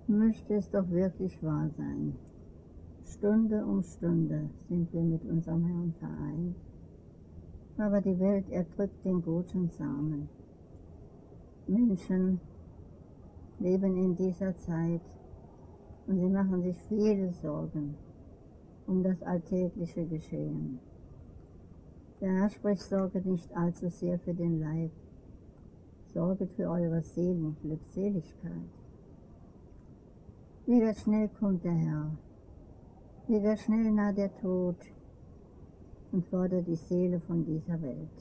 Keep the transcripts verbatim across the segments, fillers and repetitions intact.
Möchte es doch wirklich wahr sein. Stunde um Stunde sind wir mit unserem Herrn vereint, aber die Welt erdrückt den guten Samen. Menschen leben in dieser Zeit und sie machen sich viele Sorgen um das alltägliche Geschehen. Der Herr spricht, sorget nicht allzu sehr für den Leib, sorget für eure Seelen, Glückseligkeit. Wie schnell kommt der Herr, wie schnell naht der Tod und fordert die Seele von dieser Welt.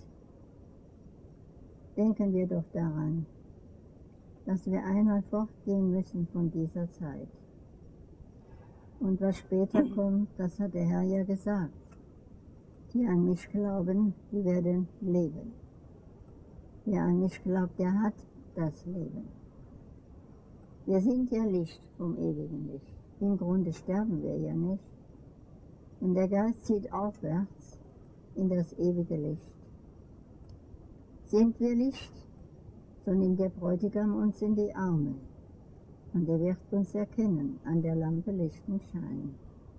Denken wir doch daran, dass wir einmal fortgehen müssen von dieser Zeit. Und was später kommt, das hat der Herr ja gesagt. Die an mich glauben, die werden leben. Wer an mich glaubt, der hat das Leben. Wir sind ja Licht vom ewigen Licht. Im Grunde sterben wir ja nicht. Und der Geist zieht aufwärts in das ewige Licht. Sind wir Licht, so nimmt der Bräutigam uns in die Arme. Und er wird uns erkennen an der Lampe lichten Schein.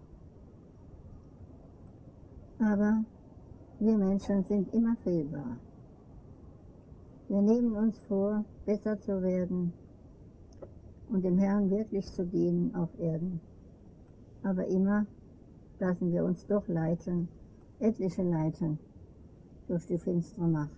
Aber wir Menschen sind immer fehlbar. Wir nehmen uns vor, besser zu werden und dem Herrn wirklich zu dienen auf Erden. Aber immer lassen wir uns doch leiten, etliche leiten, durch die finstere Macht.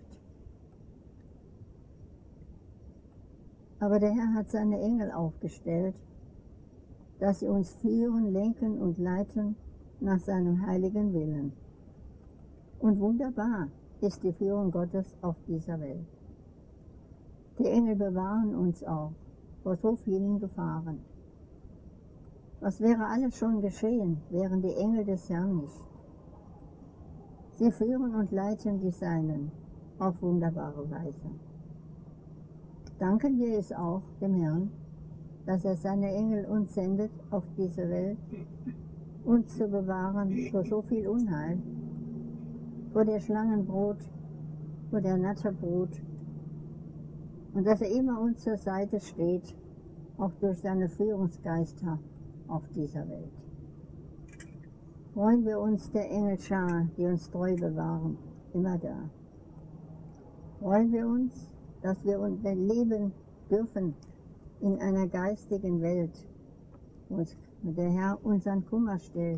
Aber der Herr hat seine Engel aufgestellt, dass sie uns führen, lenken und leiten nach seinem heiligen Willen. Und wunderbar ist die Führung Gottes auf dieser Welt. Die Engel bewahren uns auch vor so vielen Gefahren. Was wäre alles schon geschehen, wären die Engel des Herrn nicht. Sie führen und leiten die Seinen auf wunderbare Weise. Danken wir es auch dem Herrn, dass er seine Engel uns sendet auf diese Welt, uns zu bewahren vor so viel Unheil, vor der Schlangenbrut, vor der Natterbrut, und dass er immer uns zur Seite steht, auch durch seine Führungsgeister auf dieser Welt. Freuen wir uns der Engelschar, die uns treu bewahren, immer da. Freuen wir uns, dass wir leben dürfen in einer geistigen Welt, wo der Herr unseren Kummer stellt.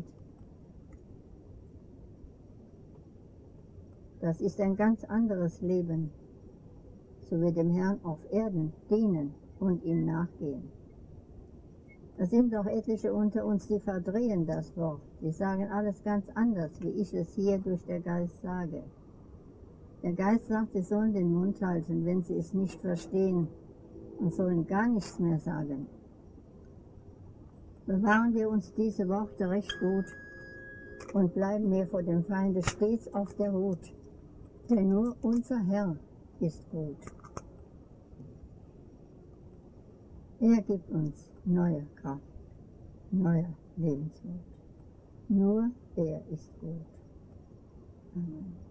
Das ist ein ganz anderes Leben, so wir dem Herrn auf Erden dienen und ihm nachgehen. Da sind doch etliche unter uns, die verdrehen das Wort. Die sagen alles ganz anders, wie ich es hier durch den Geist sage. Der Geist sagt, sie sollen den Mund halten, wenn sie es nicht verstehen, und sollen gar nichts mehr sagen. Bewahren wir uns diese Worte recht gut und bleiben wir vor dem Feinde stets auf der Hut, denn nur unser Herr ist gut. Er gibt uns neue Kraft, neuer Lebensmut. Nur er ist gut. Amen.